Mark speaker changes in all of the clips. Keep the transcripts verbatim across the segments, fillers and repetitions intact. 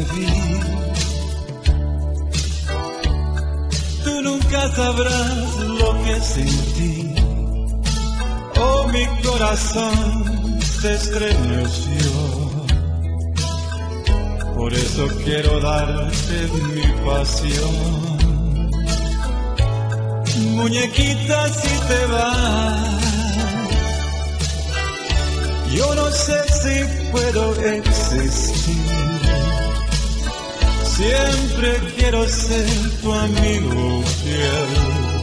Speaker 1: escribí. Tú nunca sabrás lo que sentí. Oh, mi corazón se estremeció. Por eso quiero darte mi pasión. Muñequita, si te vas, yo no sé si puedo existir. Siempre quiero ser tu amigo fiel.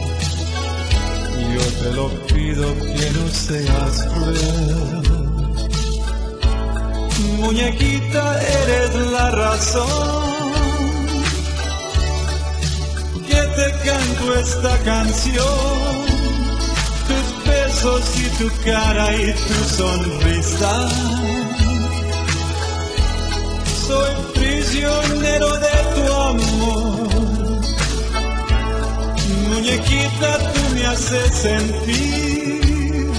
Speaker 1: Yo te lo pido que no seas cruel. Muñequita, eres la razón que te canto esta canción. Tus besos y tu cara y tu sonrisa. Soy prisionero de tu amor. Muñequita, tú me haces sentir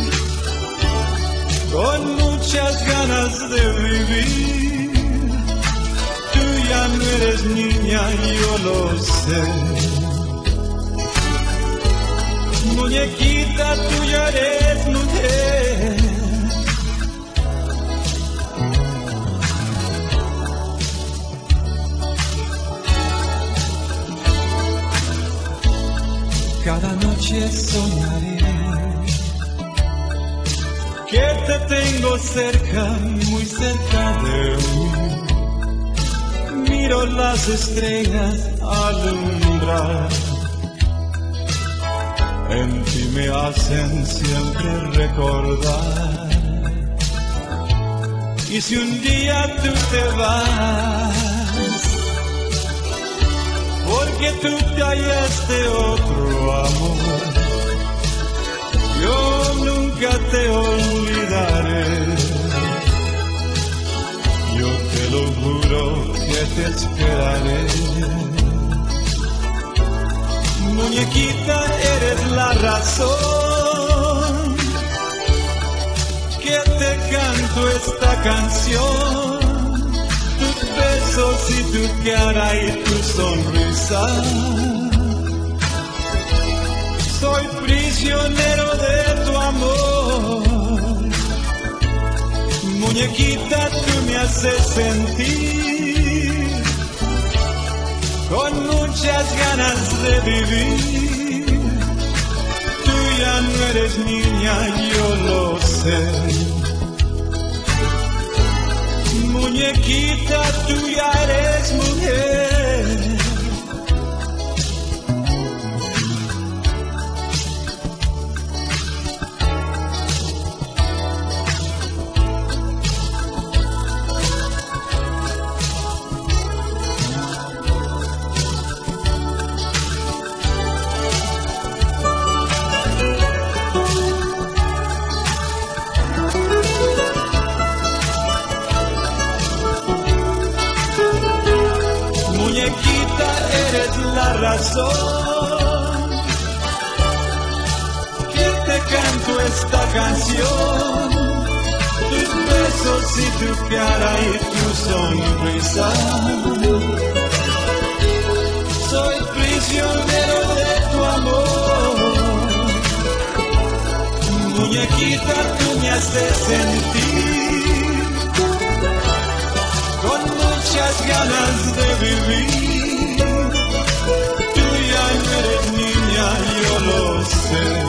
Speaker 1: con muchas ganas de vivir. Tú ya no eres niña, yo lo sé. Muñequita, tú ya eres mujer. Cada noche soñaré que te tengo cerca, muy cerca de mí. Miro las estrellas alumbrar. En ti me hacen siempre recordar. Y si un día tú te vas, porque tú te hallaste otro amor, yo nunca te olvidaré. Yo te lo juro que te esperaré. Muñequita, eres la razón que te canto esta canción. Tus besos y tu cara y tu sonrisa. Soy prisionero de tu amor. Muñequita, tú me haces sentir con muchas ganas de vivir. Tú ya no eres niña, yo lo sé. Muñequita, tú ya eres mujer. Muñequita, eres la razón que te canto esta canción. Tus besos y tu cara y tu sonrisa. Soy prisionero de tu amor. Muñequita, tú me haces sentir con muchas ganas de vivir. Tú ya no eres niña, yo lo sé.